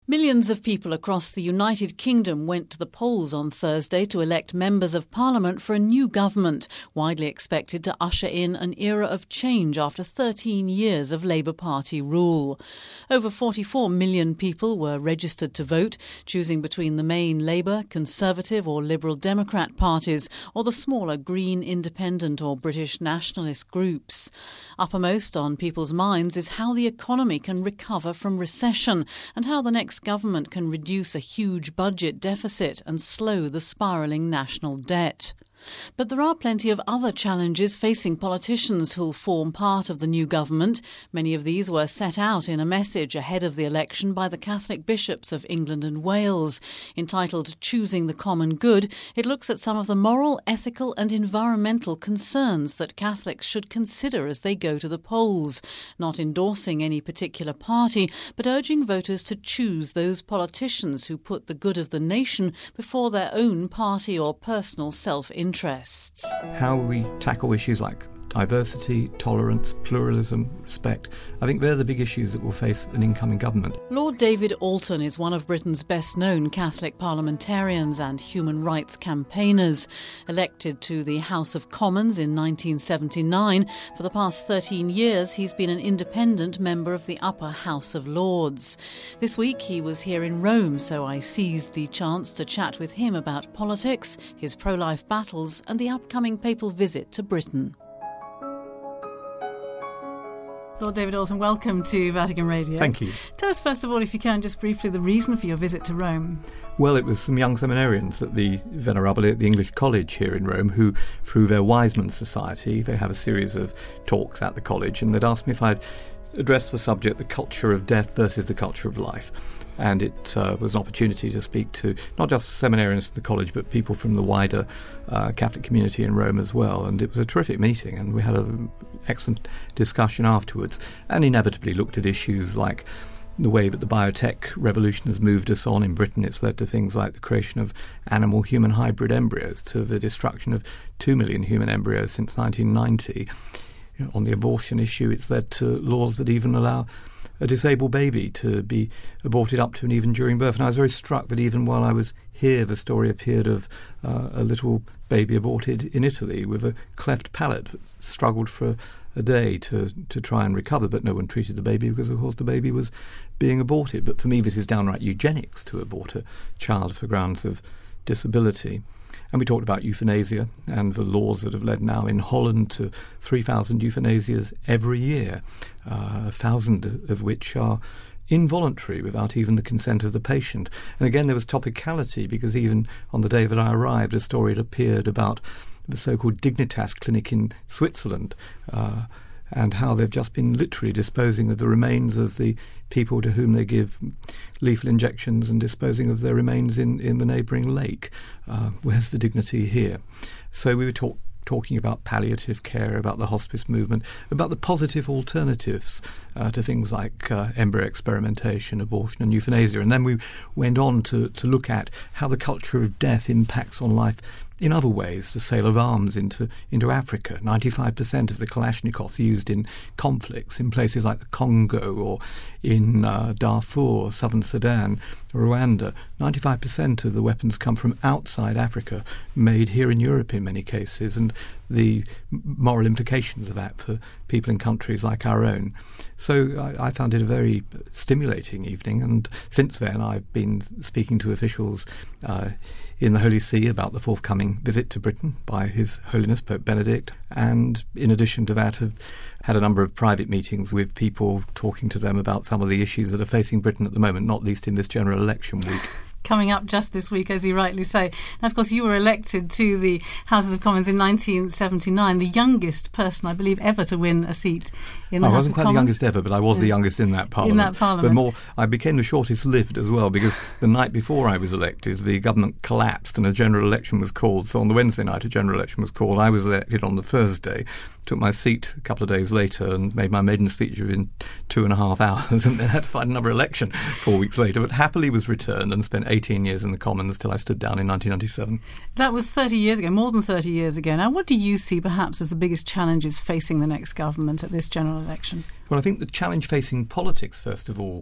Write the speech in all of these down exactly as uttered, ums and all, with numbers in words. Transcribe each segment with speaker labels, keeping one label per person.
Speaker 1: Millions of people across the United Kingdom went to the polls on Thursday to elect members of Parliament for a new government, widely expected to usher in an era of change after thirteen years of Labour Party rule. Over forty-four million people were registered to vote, choosing between the main Labour, Conservative or Liberal Democrat parties, or the smaller Green, Independent or British nationalist groups. Uppermost on people's minds is how the economy can recover from recession and how the next government can reduce a huge budget deficit and slow the spiralling national debt. But there are plenty of other challenges facing politicians who'll form part of the new government. Many of these were set out in a message ahead of the election by the Catholic bishops of England and Wales. Entitled Choosing the Common Good, it looks at some of the moral, ethical and environmental concerns that Catholics should consider as they go to the polls, not endorsing any particular party, but urging voters to choose those politicians who put the good of the nation before their own party or personal self-interest. Interests.
Speaker 2: How we tackle issues like diversity, tolerance, pluralism, respect. I think they're the big issues that will face an incoming government.
Speaker 1: Lord David Alton is one of Britain's best-known Catholic parliamentarians and human rights campaigners. Elected to the House of Commons in nineteen seventy-nine, for the past thirteen years he's been an independent member of the Upper House of Lords. This week he was here in Rome, so I seized the chance to chat with him about politics, his pro-life battles and the upcoming papal visit to Britain. Lord David Alton, welcome to Vatican Radio.
Speaker 2: Thank you.
Speaker 1: Tell us first of all, if you can, just briefly the reason for your visit to Rome.
Speaker 2: Well, it was some young seminarians at the Venerabile at the English College here in Rome who, through their Wiseman Society, they have a series of talks at the college, and they'd asked me if I'd address the subject, the culture of death versus the culture of life. And it uh, was an opportunity to speak to not just seminarians at the college, but people from the wider uh, Catholic community in Rome as well. And it was a terrific meeting, and we had an excellent discussion afterwards, and inevitably looked at issues like the way that the biotech revolution has moved us on in Britain. It's led to things like the creation of animal-human hybrid embryos, to the destruction of two million human embryos since nineteen ninety. You know, on the abortion issue, it's led to laws that even allow a disabled baby to be aborted up to and even during birth. And I was very struck that even while I was here, the story appeared of uh, a little baby aborted in Italy with a cleft palate, struggled for a day to, to try and recover, but no one treated the baby because, of course, the baby was being aborted. But for me, this is downright eugenics to abort a child for grounds of disability. And we talked about euthanasia and the laws that have led now in Holland to three thousand euthanasias every year, uh, one thousand of which are involuntary without even the consent of the patient. And again, there was topicality because even on the day that I arrived, a story had appeared about the so-called Dignitas clinic in Switzerland, uh, and how they've just been literally disposing of the remains of the people to whom they give lethal injections and disposing of their remains in, in the neighbouring lake. Uh, where's the dignity here? So we were talk, talking about palliative care, about the hospice movement, about the positive alternatives uh, to things like uh, embryo experimentation, abortion and euthanasia. And then we went on to, to look at how the culture of death impacts on life in other ways, the sale of arms into into Africa. ninety-five percent of the Kalashnikovs used in conflicts in places like the Congo or in uh, Darfur, southern Sudan, Rwanda. ninety-five percent of the weapons come from outside Africa, made here in Europe in many cases, and the moral implications of that for people in countries like our own. So I, I found it a very stimulating evening, and since then I've been speaking to officials uh, in the Holy See about the forthcoming visit to Britain by His Holiness Pope Benedict, and in addition to that have had a number of private meetings with people talking to them about some of the issues that are facing Britain at the moment, not least in this general election week.
Speaker 1: Coming up just this week, as you rightly say. Now, of course, you were elected to the Houses of Commons in nineteen seventy-nine, the youngest person, I believe, ever to win a seat in the
Speaker 2: I
Speaker 1: House
Speaker 2: wasn't
Speaker 1: of
Speaker 2: quite
Speaker 1: Commons.
Speaker 2: the youngest ever, but I was the youngest in that parliament.
Speaker 1: In that parliament.
Speaker 2: But more, I became the shortest lived as well, because the night before I was elected, the government collapsed and a general election was called. So on the Wednesday night, a general election was called. I was elected on the Thursday, took my seat a couple of days later and made my maiden speech within two and a half hours, and then had to fight another election four weeks later, but happily was returned and spent eighteen years in the Commons till I stood down in nineteen ninety-seven.
Speaker 1: That was thirty years ago, more than thirty years ago. Now, what do you see perhaps as the biggest challenges facing the next government at this general election?
Speaker 2: Well, I think the challenge facing politics, first of all,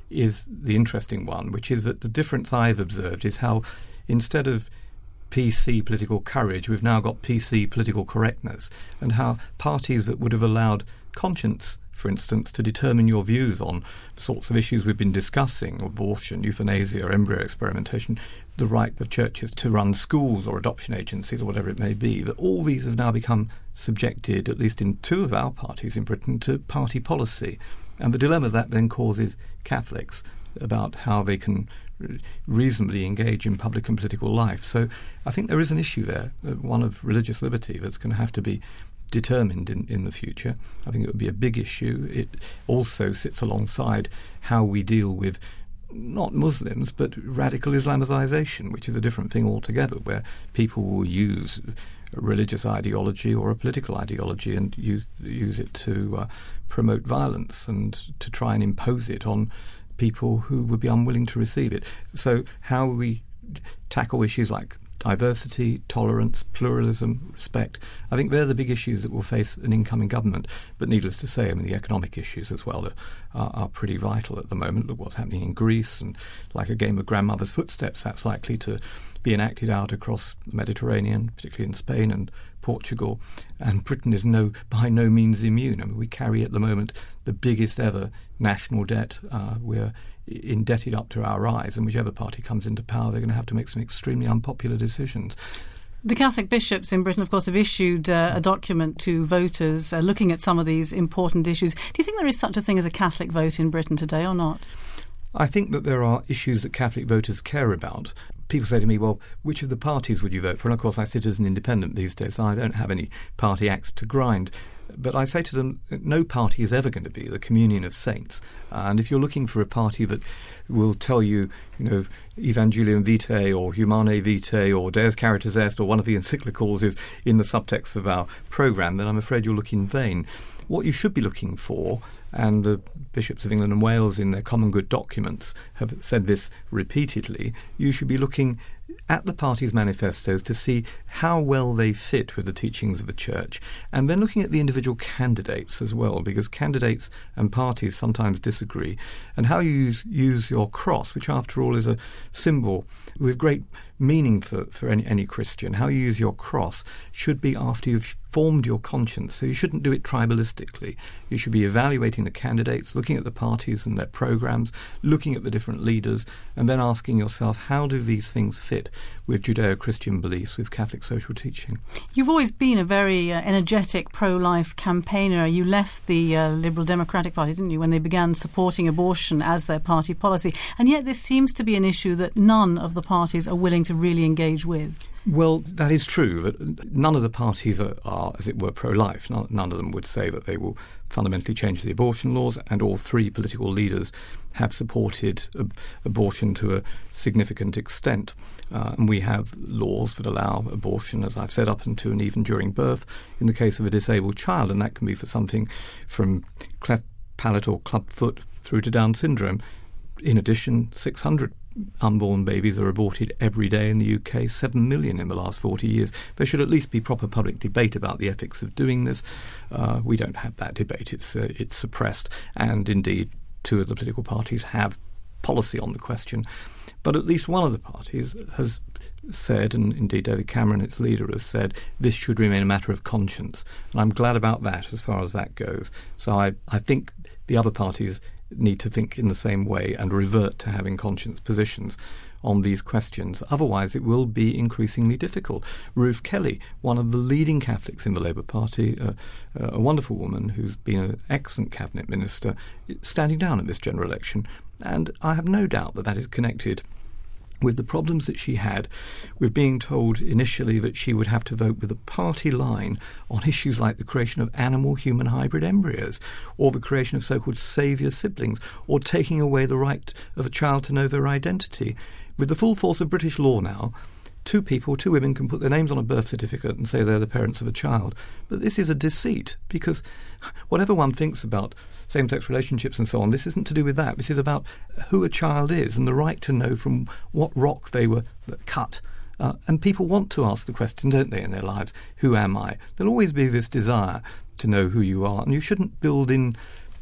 Speaker 2: is the interesting one, which is that the difference I've observed is how instead of P C political courage, we've now got P C political correctness, and how parties that would have allowed conscience, for instance, to determine your views on the sorts of issues we've been discussing, abortion, euthanasia, embryo experimentation, the right of churches to run schools or adoption agencies or whatever it may be, that all these have now become subjected, at least in two of our parties in Britain, to party policy. And the dilemma that then causes Catholics about how they can reasonably engage in public and political life. So I think there is an issue there, one of religious liberty, that's going to have to be determined in, in the future. I think it would be a big issue. It also sits alongside how we deal with not Muslims, but radical Islamization, which is a different thing altogether, where people will use a religious ideology or a political ideology and use, use it to uh, promote violence and to try and impose it on people who would be unwilling to receive it. So how we tackle issues like diversity, tolerance, pluralism, respect, I think they're the big issues that will face an incoming government. But needless to say, I mean, the economic issues as well are, are pretty vital at the moment. Look what's happening in Greece, and like a game of grandmother's footsteps, that's likely to be enacted out across the Mediterranean, particularly in Spain and Portugal. And Britain is no by no means immune. I mean, we carry at the moment the biggest ever national debt. Uh, we're indebted up to our eyes, and whichever party comes into power, they're going to have to make some extremely unpopular decisions.
Speaker 1: The Catholic bishops in Britain, of course, have issued uh, a document to voters uh, looking at some of these important issues. Do you think there is such a thing as a Catholic vote in Britain today or not?
Speaker 2: I think that there are issues that Catholic voters care about. People say to me, well, which of the parties would you vote for? And of course I sit as an independent these days, so I don't have any party axe to grind. But I say to them, no party is ever going to be the communion of saints. And if you're looking for a party that will tell you, you know, Evangelium Vitae or Humanae Vitae or Deus Caritas Est or one of the encyclicals is in the subtext of our programme, then I'm afraid you'll look in vain. What you should be looking for, and the bishops of England and Wales in their common good documents have said this repeatedly, you should be looking at the parties' manifestos to see how well they fit with the teachings of the Church, and then looking at the individual candidates as well, because candidates and parties sometimes disagree, and how you use, use your cross, which after all is a symbol with great meaning for, for any, any Christian. How you use your cross should be after you've formed your conscience, so you shouldn't do it tribalistically. You should be evaluating the candidates, looking at the parties and their programmes, looking at the different leaders, and then asking yourself, how do these things fit with Judeo-Christian beliefs, with Catholic social teaching?
Speaker 1: You've always been a very uh, energetic pro-life campaigner. You left the uh, Liberal Democratic Party, didn't you, when they began supporting abortion as their party policy, and yet this seems to be an issue that none of the parties are willing to really engage with.
Speaker 2: Well, that is true. That none of the parties are, are, as it were, pro-life. None, none of them would say that they will fundamentally change the abortion laws, and all three political leaders have supported ab- abortion to a significant extent. Uh, and we have laws that allow abortion, as I've said, up until and even during birth in the case of a disabled child, and that can be for something from cleft palate or club foot through to Down syndrome. In addition, six hundred unborn babies are aborted every day in the U K, seven million in the last forty years. There should at least be proper public debate about the ethics of doing this. Uh, we don't have that debate. It's, uh, it's suppressed, and indeed two of the political parties have policy on the question. But at least one of the parties has said, and indeed David Cameron, its leader, has said, this should remain a matter of conscience. And I'm glad about that as far as that goes. So I, I think the other parties need to think in the same way and revert to having conscience positions on these questions. Otherwise, it will be increasingly difficult. Ruth Kelly, one of the leading Catholics in the Labour Party, uh, uh, a wonderful woman who's been an excellent cabinet minister, standing down at this general election. And I have no doubt that that is connected with the problems that she had with being told initially that she would have to vote with a party line on issues like the creation of animal-human hybrid embryos, or the creation of so-called saviour siblings, or taking away the right of a child to know their identity. With the full force of British law now, two people, two women can put their names on a birth certificate and say they're the parents of a child. But this is a deceit, because whatever one thinks about same-sex relationships and so on, this isn't to do with that. This is about who a child is and the right to know from what rock they were cut. Uh, and people want to ask the question, don't they, in their lives, who am I? There'll always be this desire to know who you are, and you shouldn't build in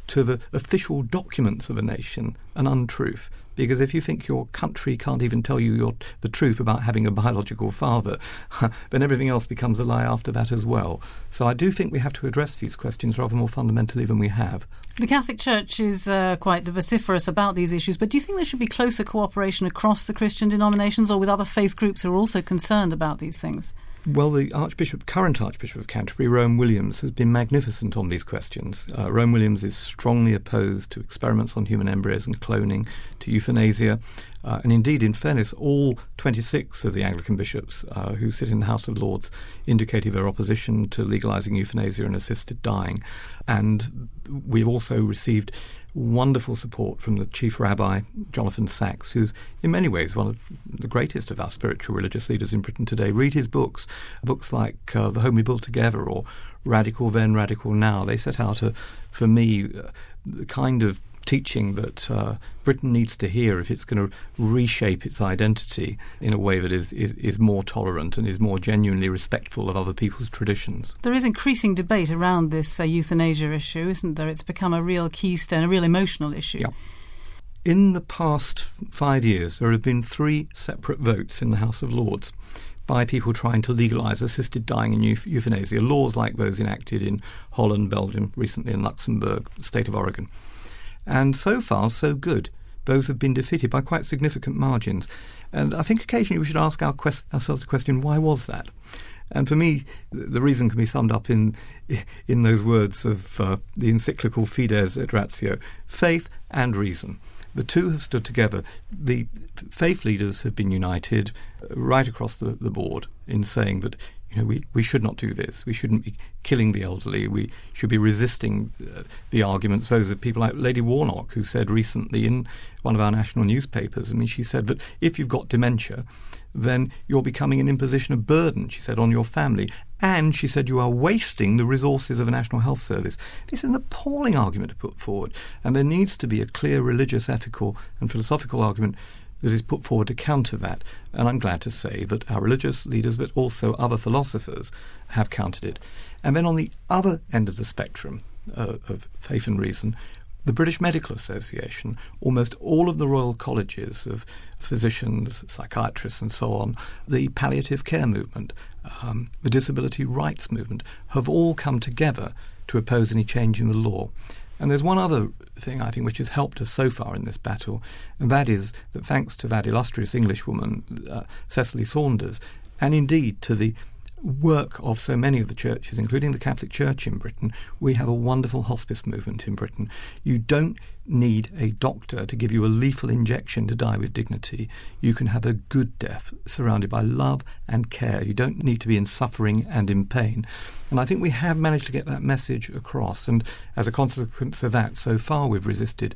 Speaker 2: to the official documents of a nation an untruth. Because if you think your country can't even tell you your, the truth about having a biological father, then everything else becomes a lie after that as well. So I do think we have to address these questions rather more fundamentally than we have.
Speaker 1: The Catholic Church is uh, quite vociferous about these issues, but do you think there should be closer cooperation across the Christian denominations or with other faith groups who are also concerned about these things?
Speaker 2: Well, the Archbishop, current Archbishop of Canterbury, Rowan Williams, has been magnificent on these questions. Uh, Rowan Williams is strongly opposed to experiments on human embryos and cloning, to euthanasia, uh, and indeed, in fairness, all twenty-six of the Anglican bishops uh, who sit in the House of Lords indicated their opposition to legalising euthanasia and assisted dying. And we've also received wonderful support from the Chief Rabbi, Jonathan Sacks, who's in many ways one of the greatest of our spiritual religious leaders in Britain today. Read his books, books like uh, The Home We Built Together or Radical Then, Radical Now. They set out, a, for me, uh, the kind of teaching that uh, Britain needs to hear if it's going to reshape its identity in a way that is, is, is more tolerant and is more genuinely respectful of other people's traditions.
Speaker 1: There is increasing debate around this uh, euthanasia issue, isn't there? It's become a real keystone, a real emotional issue.
Speaker 2: Yeah. In the past f- five years, there have been three separate votes in the House of Lords by people trying to legalise assisted dying and euth- euthanasia, laws like those enacted in Holland, Belgium, recently in Luxembourg, the state of Oregon. And so far, so good. Those have been defeated by quite significant margins. And I think occasionally we should ask our quest- ourselves the question, why was that? And for me, the reason can be summed up in in those words of uh, the encyclical Fides et Ratio, faith and reason. The two have stood together. The faith leaders have been united right across the, the board in saying that, you know, we, we should not do this. We shouldn't be killing the elderly. We should be resisting uh, the arguments, those of people like Lady Warnock, who said recently in one of our national newspapers, I mean, she said that if you've got dementia, then you're becoming an imposition of burden, she said, on your family. And she said you are wasting the resources of a National Health Service. This is an appalling argument to put forward. And there needs to be a clear religious, ethical and philosophical argument that is put forward to counter that. And I'm glad to say that our religious leaders, but also other philosophers, have countered it. And then on the other end of the spectrum uh, of faith and reason, the British Medical Association, almost all of the royal colleges of physicians, psychiatrists and so on, the palliative care movement, um, the disability rights movement, have all come together to oppose any change in the law. And there's one other thing, I think, which has helped us so far in this battle, and that is that thanks to that illustrious Englishwoman, uh, Cecily Saunders, and indeed to the work of so many of the churches, including the Catholic Church in Britain, we have a wonderful hospice movement in Britain. You don't need a doctor to give you a lethal injection to die with dignity. You can have a good death surrounded by love and care. You don't need to be in suffering and in pain. And I think we have managed to get that message across. And as a consequence of that, so far we've resisted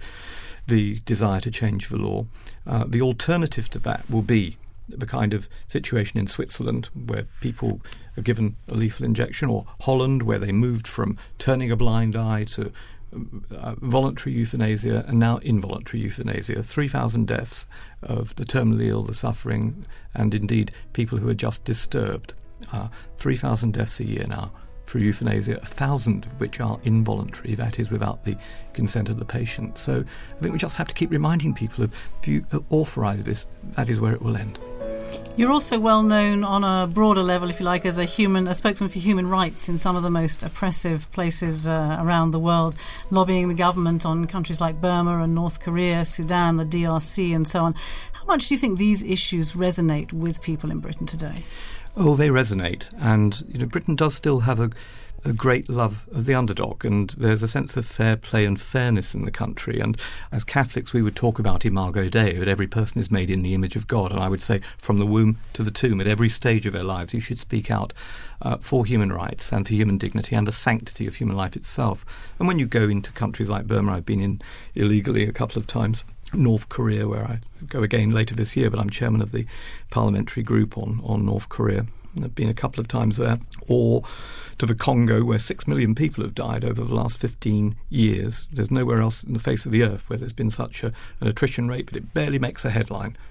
Speaker 2: the desire to change the law. Uh, the alternative to that will be the kind of situation in Switzerland where people are given a lethal injection, or Holland where they moved from turning a blind eye to uh, voluntary euthanasia and now involuntary euthanasia. three thousand deaths of the terminally ill, the suffering, and indeed people who are just disturbed. Uh, three thousand deaths a year now through euthanasia, a thousand of which are involuntary, that is without the consent of the patient. So I think we just have to keep reminding people of, if you authorise this, that is where it will end.
Speaker 1: You're also well known on a broader level, if you like, as a human, a spokesman for human rights in some of the most oppressive places uh, around the world, lobbying the government on countries like Burma and North Korea, Sudan, the D R C and so on. How much do you think these issues resonate with people in Britain today?
Speaker 2: Oh, they resonate. And, you know, Britain does still have a, a great love of the underdog, and there's a sense of fair play and fairness in the country. And as Catholics, we would talk about Imago Dei, that every person is made in the image of God. And I would say from the womb to the tomb, at every stage of their lives, you should speak out uh, for human rights and for human dignity and the sanctity of human life itself. And when you go into countries like Burma, I've been in illegally a couple of times, North Korea, where I go again later this year, but I'm chairman of the parliamentary group on, on North Korea. I've been a couple of times there. Or to the Congo, where six million people have died over the last fifteen years. There's nowhere else in the face of the earth where there's been such a, an attrition rate, but it barely makes a headline.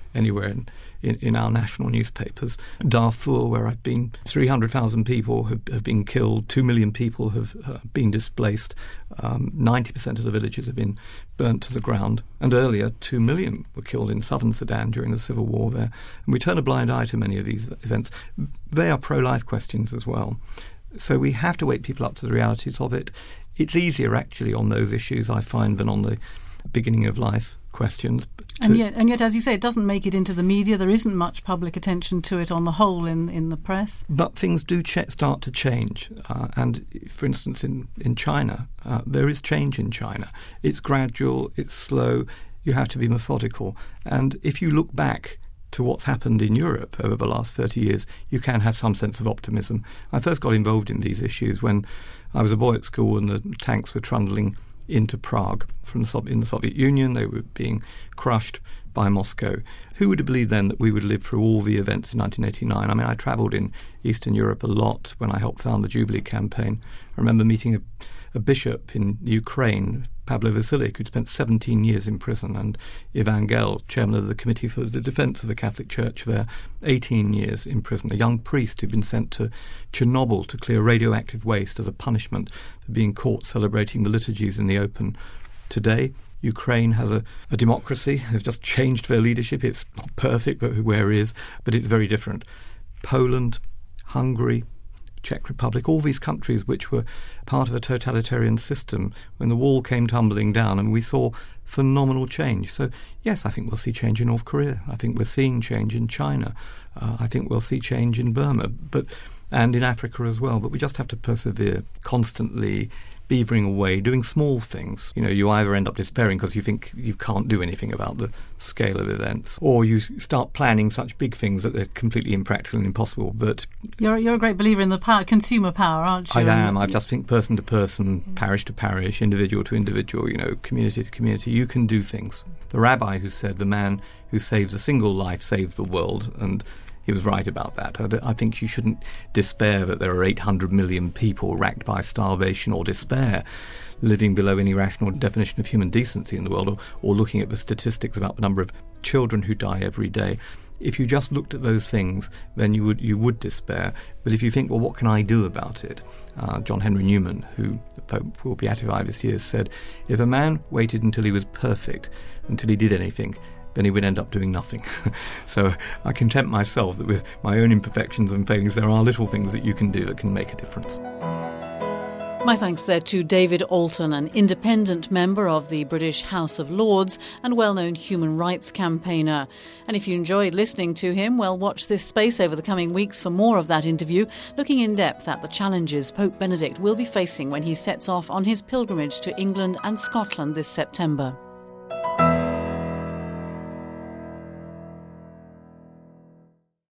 Speaker 2: anywhere in, in, in our national newspapers. Darfur, where I've been, three hundred thousand people have, have been killed, two million people have uh, been displaced, um, ninety percent of the villages have been burnt to the ground, and earlier two million were killed in southern Sudan during the civil war there. And we turn a blind eye to many of these events. They are pro-life questions as well. So we have to wake people up to the realities of it. It's easier, actually, on those issues, I find, than on the beginning of life questions.
Speaker 3: And yet, and yet, as you say, it doesn't make it into the media. There isn't much public attention to it on the whole in, in the press.
Speaker 2: But things do ch- start to change. Uh, and, for instance, in, in China, uh, there is change in China. It's gradual, it's slow, you have to be methodical. And if you look back to what's happened in Europe over the last thirty years, you can have some sense of optimism. I first got involved in these issues when I was a boy at school and the tanks were trundling into Prague from the, in the Soviet Union. They were being crushed by Moscow. Who would have believed then that we would live through all the events in nineteen eighty-nine? I mean, I travelled in Eastern Europe a lot when I helped found the Jubilee campaign. I remember meeting a, a bishop in Ukraine, Pavlo Vasilik, who'd spent seventeen years in prison, and Ivan Gel, chairman of the Committee for the Defence of the Catholic Church there, eighteen years in prison. A young priest who'd been sent to Chernobyl to clear radioactive waste as a punishment for being caught celebrating the liturgies in the open. Today, Ukraine has a, a democracy. They've just changed their leadership. It's not perfect, but where it is, but it's very different. Poland, Hungary, Czech Republic, all these countries which were part of a totalitarian system, when the wall came tumbling down, and we saw phenomenal change. So, yes, I think we'll see change in North Korea. I think we're seeing change in China. Uh, I think we'll see change in Burma, but and in Africa as well. But we just have to persevere, constantly beavering away, doing small things. You know, you either end up despairing because you think you can't do anything about the scale of events, or you start planning such big things that they're completely impractical and impossible. But
Speaker 3: you're you're a great believer in the power, consumer power, aren't you?
Speaker 2: I am. I just think person to person, yeah. parish to parish, individual to individual, you know, community to community, you can do things. The rabbi who said the man who saves a single life saves the world, and he was right about that. I think you shouldn't despair that there are eight hundred million people racked by starvation, or despair living below any rational definition of human decency in the world, or, or looking at the statistics about the number of children who die every day. If you just looked at those things, then you would you would despair. But if you think, well, what can I do about it? Uh, John Henry Newman, who the Pope will beatified this year, said, if a man waited until he was perfect, until he did anything, then he would end up doing nothing. So I content myself that with my own imperfections and failings, there are little things that you can do that can make a difference.
Speaker 1: My thanks there to David Alton, an independent member of the British House of Lords and well-known human rights campaigner. And if you enjoyed listening to him, well, watch this space over the coming weeks for more of that interview, looking in depth at the challenges Pope Benedict will be facing when he sets off on his pilgrimage to England and Scotland this September.